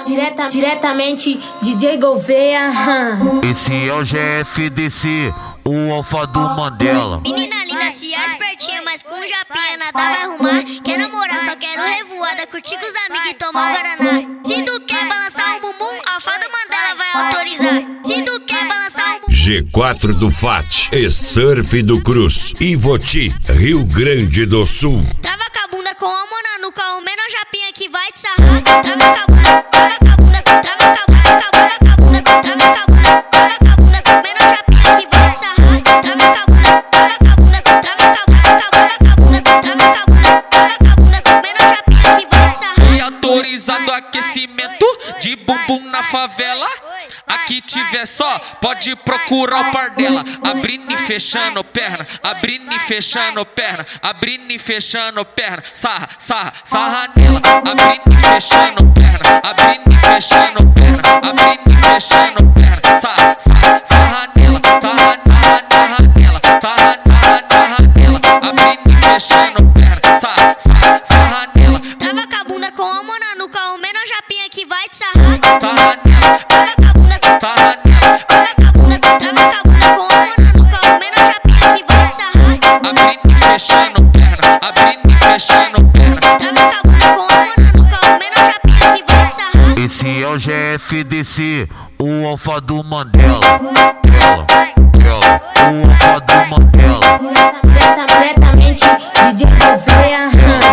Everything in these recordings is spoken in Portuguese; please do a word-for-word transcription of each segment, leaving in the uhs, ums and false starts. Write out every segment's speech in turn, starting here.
direta, diretamente D J Gouveia. Esse é o G F D C, o alfa do Mandela. Menina linda, se é espertinha, mas com japinha nada vai arrumar. Quer namorar, só quero revoada, curtir com os amigos e tomar um guaraná. Se tu quer balançar um bumbum, a alfa do Mandela vai autorizar. Se tu quer balançar um bumbum... G quatro do F A T e Surf do Cruz, Ivoti, Rio Grande do Sul. Trava com a bunda com a mão na nuca, o menor japinha que vai te sarrar. Trava com a bunda, trava com a bunda, trava com a bunda, trava com a bunda, trava com a bunda, trava com a bunda, com o menor japinha que vai te sarrar. Trava com a bunda, trava com a bunda, trava com a bunda, trava com a bunda, trava com a bunda, trava com a bunda, com o menor japinha que vai te sarrar. E autorizado aquecimento de bumbum na favela. Aqui tiver só, pode procurar o par dela. Abrindo e fechando perna, abrindo e fechando perna, abrindo e fechando perna. Sarra, sarra, sarra nela. Abrindo e fechando perna, abrindo e fechando perna, abrindo e fechando perna. Sarra, sarra, sarra nela. Sarra, sarra, sarra nela. Sarra, sarra, sarra nela. Abrindo e fechando perna. Sarra, sarra, sarra nela. Trava com a bunda com a mão na nuca, o menor japinha que vai te sarrar. Sarra nela. Trava com a bunda, sarra nela. trava com a bunda, trava com a bunda com a mão na nuca, o menor japinha que vai te sarrar. Abrindo e fechando perna, abrindo e fechando perna. Trava com a bunda com a mão na nuca, o menor japinha que vai te sarrar. Esse é o G F D C, o alfa do Mandela. Ela, ela, o alfa do Mandela. Diretamente D J Gouveia.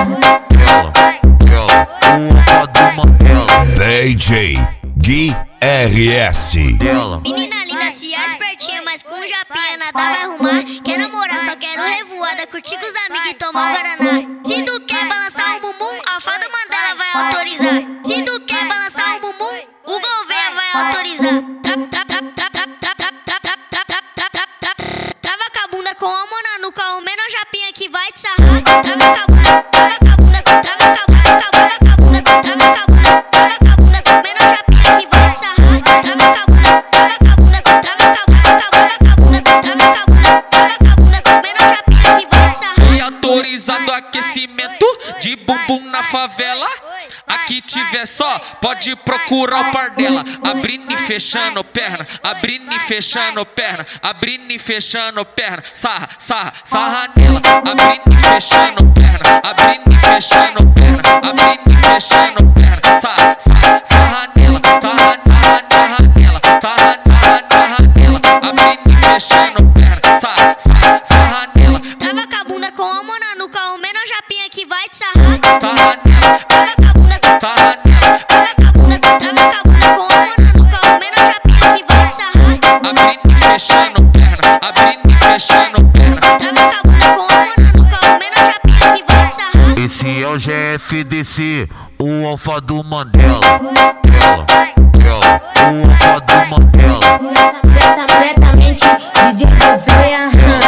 Ela, ela, o alfa do Mandela. D J Gui R S. Ela. Menina linda, se é espertinha, mas com japinha nada vai arrumar. Quer namorar, só quero revoada, curtir com os amigos e tomar um guaraná. Se tu quer balançar um bumbum, a alfa do Mandela vai autorizar. Se tu quer balançar um bumbum, o Gouveia vai autorizar. Tra- tra- tra- tra- tra- tra- tra- tra- tra- tra- tra- tra- tra- tra- Trava com a bunda com a mão na nuca, o menor japinha que vai te sarrar. Trava com a bunda, trava com a bunda, trava com a bunda, trava com a bunda, trava com a bunda, trava com a bunda, com o menor japinha que vai te sarrar. Trava com a bunda, trava com a bunda, trava com a bunda, trava com a bunda, trava com a bunda, trava com a bunda, com o menor japinha que vai te sarrar. E autorizado aquecimento de bumbum na favela. Aqui tiver só, pode procurar o par dela. Abrindo e fechando perna, abrindo e fechando perna, abrindo e fechando perna. Sarra, sarra, sarra nela. Abrindo e fechando perna, abrindo e fechando perna, abrindo e fechando perna. Sarra, sarra, sarra nela. Sarra, sarra, sarra nela. Sarra, sarra, sarra nela. Abrindo e fechando perna. Sarra, sarra, sarra nela. Trava com a bunda com a mão na nuca, o menor japinha que vai te sarrar. Sarra nela. Trava com a bunda, Sarra nela. trava com a bunda, trava com a bunda com a mão na nuca, o menor japinha que vai te sarrar. Abrindo e fechando perna, abrindo e fechando perna. Trava com a bunda com a mão na nuca, o menor japinha que vai te sarrar. Esse é o G F D C, o alfa do Mandela. Ela, ela, o alfa do Mandela. Diretamente D J Gouveia.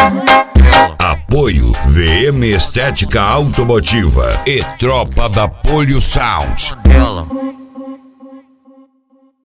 Ela. Apoio V M Estética Automotiva e Tropa da Polio Sound. Mandela.